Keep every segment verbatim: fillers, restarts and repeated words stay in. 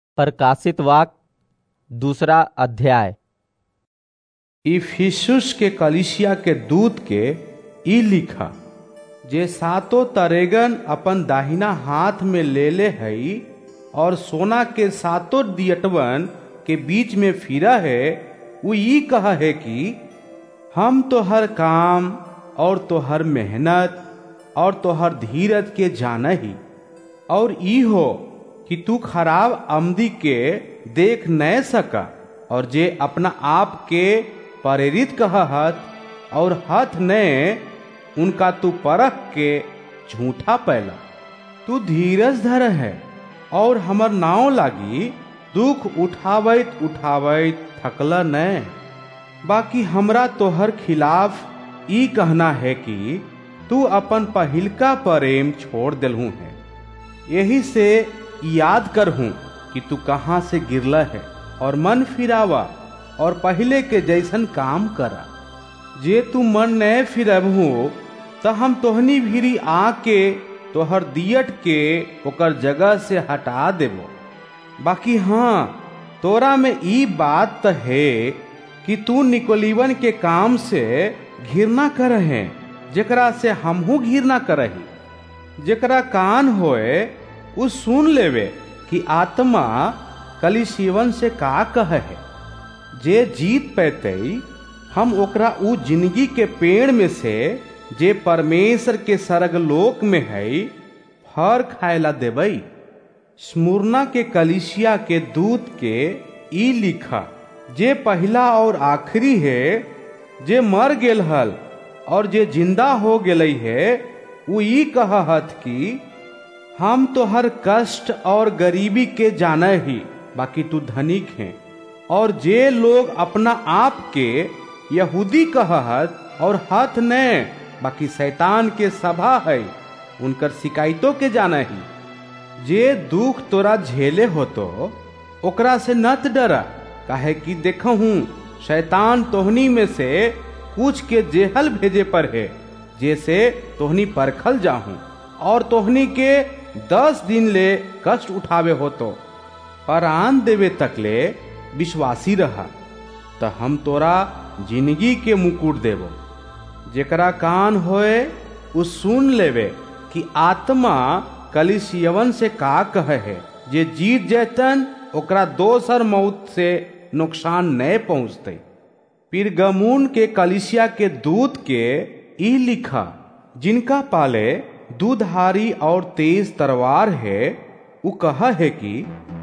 प्रकाशित वाक्य दूसरा अध्याय। इफिसुस के कलीसिया के दूत के ई लिखा, जे सातों तरेगन अपन दाहिना हाथ में ले ले हई और सोना के सातों दियटवन के बीच में फिरा है, वो ई कहा है कि हम तो हर काम और तो हर मेहनत और तो हर धीरज के जाना ही, और ई हो कि तू खराब आमदी के देख न सका, और जे अपना आप के प्रेरित कहत और हथ ने उनका तू परख के झूठा पैला। तू धीरज धर है और हमर नाव लागी दुख उठावैत उठावैत थकला न। बाकी हमरा तोहर खिलाफ ई कहना है कि तू अपन पहिलका प्रेम छोड़ दिलहू है। यही से याद करहूं कि तू कहाँ से गिरला है, और मन फिरावा और पहले के जैसन काम करा। जे तू मन न फिरबहू तो हम तोहनी भीरी आके तोहर दियट के ओकर जगह से हटा देबो। बाकी हाँ, तोरा में ई बात त है कि तू निकोलीवन के काम से घृणा करहे, जेकरा से हमहू घृणा करही। जेकरा कान होए उ सुन लेवे कि आत्मा कलीसियन से का कहे है। जे जीत पैते हम ओकरा उ जिंदगी के पेड़ में से जे परमेश्वर के सरगलोक में है फर खायला देबई। स्मुरना के कलीसिया के दूत के ई लिखा, जे पहला और आखिरी है, जे मर गेल हल और जे जिंदा हो गेलई है, वो ई कहत कि हम तो हर कष्ट और गरीबी के जाना ही, बाकी तू धनिक है। और जे लोग अपना आप के यहूदी कहत और हथ न, बाकी शैतान के सभा है, उनकर शिकायतों के जाना ही। जे दुख तोरा झेले हो तो ओकरा से नत डरा, काहे कि देखहूं शैतान तोहनी में से कुछ के जेहल भेजे पर है, जैसे तोहनी परखल जाहूं, और तोहनी के दस दिन ले कष्ट उठावे हो तो परान देवे तक ले विश्वासी रहा, तो हम तोरा जिंदगी के मुकुट देवो। जेकरा कान होए उ सुन लेवे कि आत्मा कलीसियन से का कहे है। जे जीत जैतन ओकरा दोसर मौत से नुकसान न पहुँचते। पिरगमुन के कलीसिया के दूत के ई लिखा, जिनका पाले दूधारी और तेज तलवार है, वो कहा है कि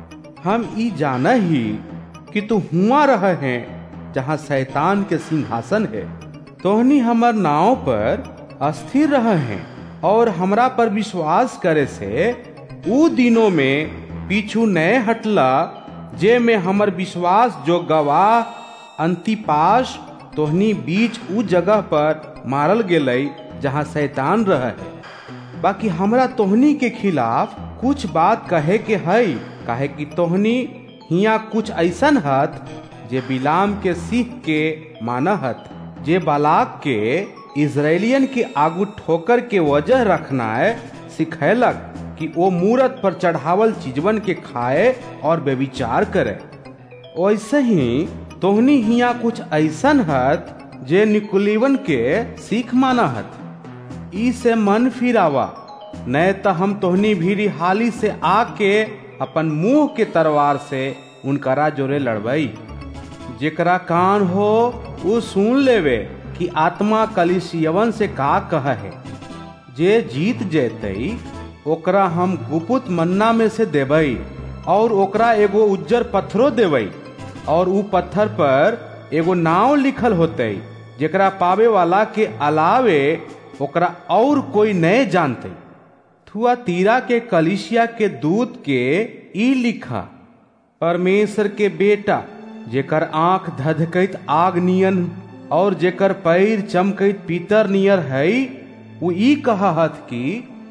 हम ई जाना ही कि तू हुआ रहे हैं जहाँ शैतान के सिंहासन है। तोहनी हमर नाव पर अस्थिर रहे हैं और हमरा पर विश्वास करे से उ दिनों में पीछू न हटला, जे में हमर विश्वास जो गवाह अंतिपास तोहनी बीच उ जगह पर मारल गेलई जहाँ शैतान रहे है। बाकी हमरा तोहनी के खिलाफ कुछ बात कहे के हई, काहे कि तोहनी हिया कुछ ऐसन हत जे बिलाम के सीख के माना हत, जे बालाक के इजराइलियन के आगू ठोकर के वजह रखना सिखैलक कि वो मूरत पर चढ़ावल चीजवन के खाए और व्यभिचार करे। वैसे ही तोहनी हिया कुछ ऐसन हत जे निकोलीवन के सीख माना हत। ई से मन फिरावा, न तो हम तोहनी भीरी हाली से आके अपन मुंह के तलवार से उनकरा जोरे लड़बई। जेकरा कान हो वो सुन लेवे कि आत्मा कलीसियन से का कहा है। जे जीत जेतई ओकरा हम गुप्त मन्ना में से देबई, और ओकरा एगो उज्जर पत्थरो देबई, और उ पत्थर पर एगो नाव लिखल होते, जेकरा पावे वाला के अलावे ओकरा और कोई नहीं जानते। थुआतीरा के कलीसिया के दूत के ई लिखा, परमेश्वर के बेटा, जेकर आंख धधकैत आग नियन और जेकर पैर चमकैत पीतर नियर है, वो ई कहत कि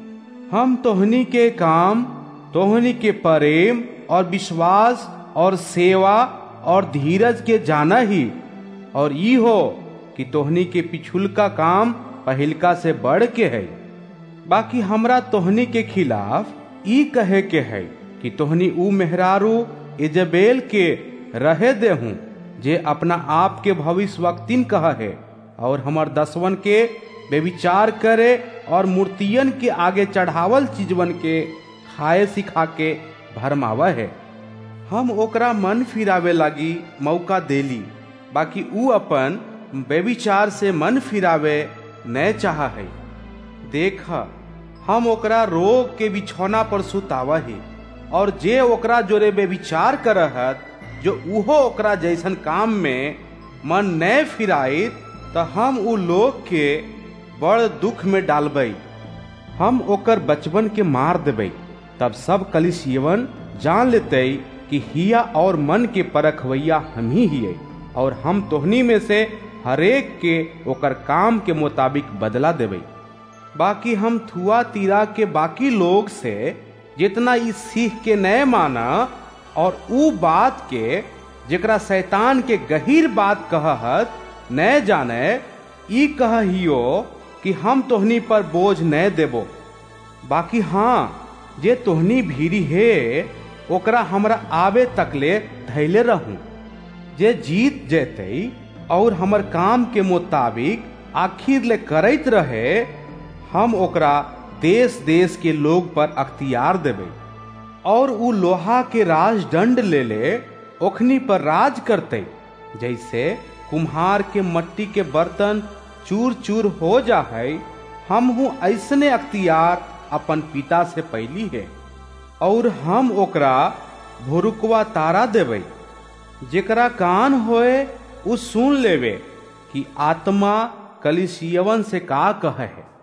हम तोहनी के काम, तोहनी के प्रेम और विश्वास और सेवा और धीरज के जाना ही, और ई हो कि तोहनी के पिछुलका काम पहिलका से बढ़ के है। बाकी हमरा तोहनी के खिलाफ ई कहे के है कि तोहनी ऊ मेहरारू इजबेल के रहे दे हूँ, जे अपना आप के भविष्यवक्तिन कह है, और हमर दसवन के बेविचार करे और मूर्तियन के आगे चढ़ावल चीजवन के खाए सिखा के भरमावा है। हम ओकरा मन फिरावे लागी मौका देली, बाकी ऊ अपन बेविचार से मन फिरावे न चाहा है। देख, हम ओकरा रोग के बिछौना पर सुतावा है, और जे ओकरा जोरे बेविचार करहत, जो उहो ओकरा जैसन काम में मन न फिराइत, तो हम उ लोग के बड़ दुख में डालबई। हम ओकर बचवन के मार देबई। तब सब कलिसियवन जान लेते कि हिया और मन के परखवैया हम ही हिये, और हम तोहनी में से हरेक के ओकर काम के मुताबिक बदला देबई। बाकी हम थुआ तीरा के बाकी लोग से जितना इस सीख के नए माना, और ऊ बात के जेकरा शैतान के गहीर बात कहत न जाने, ई कहियो कि हम तोहनी पर बोझ न देबो। बाकी हाँ, जे तोहनी भीरी है ओकरा हमरा आवे तकले धैले रहूं। जे जीत जेते और हमर काम के मुताबिक आखिर ले करैत रहे, हम ओकरा देश देश के लोग पर अख्तियार देबे, और उ लोहा के राजदंड ले ले ओखनी पर राज करते। जैसे कुम्हार के मट्टी के बर्तन चूर चूर हो जा है, हम हूँ ऐसने अख्तियार अपन पिता से पैली है। और हम ओकरा भोरुकवा तारा देवे, जेकरा कान होए उ सुन लेवे कि आत्मा कलिसियवन से का कहे है।